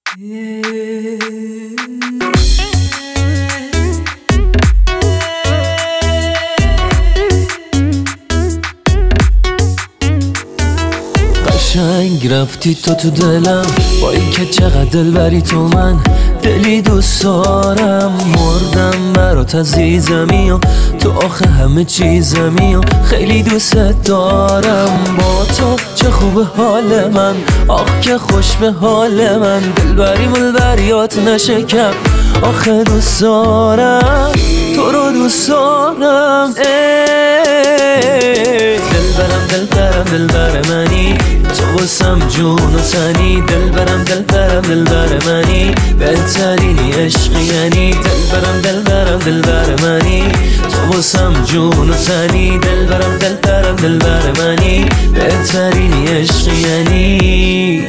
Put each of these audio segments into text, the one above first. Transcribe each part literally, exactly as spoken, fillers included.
قشنگ رفتی تو تو دلم، با این که چقدر دل بری تو، من دلی دوست دارم. مردم برات عزیزمی و تو آخه همه چیزمی و خیلی دوست دارم. با تو چه خوب حال من، آخ که خوش به حال من. دل بری ملبریات نشکم، آخه دوست دارم تو رو دوست دارم. دل برم دل برم دل بر منی، تو واسم جون و تنی. دل برم دل برم دل بر منی، بهترینی عشقی یعنی. دل برم دل برم دل بر منی، تو واسم جون و تنی. دل برم دل برم دل بر منی، بهترینی عشقی یعنی.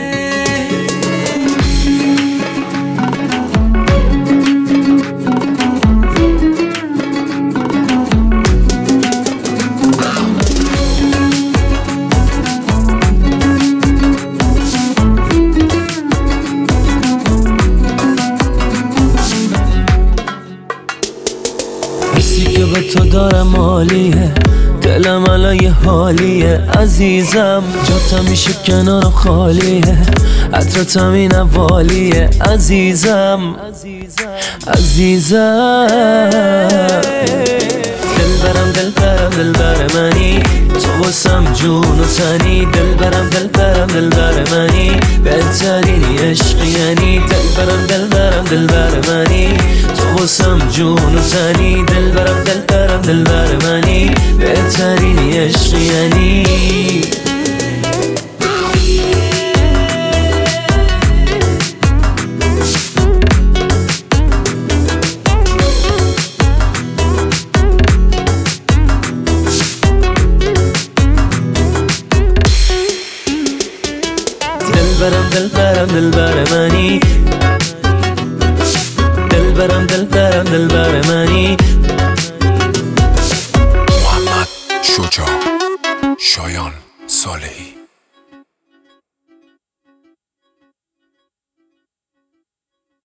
حسی که به تو دارم عالیه، دلم الان یه حالیه. عزیزم جاتم میشه کنار خالیه، عطرتم این والیه. عزیزم عزیزم دل برم دل برم دل بر منی، تو واسم جون و تنی. دل برم دل برم دل بر منی، بهترینی عشقی یعنی. دل برم دل برم دل بر منی، تو واسم جون و تنی. دل برم دل برم دل بر منی، بهترینی عشقی یعنی. دل برم دل برم دل بر منی، دل برم دل برم دل بر منی. محمد شجاع، شایان صالحی.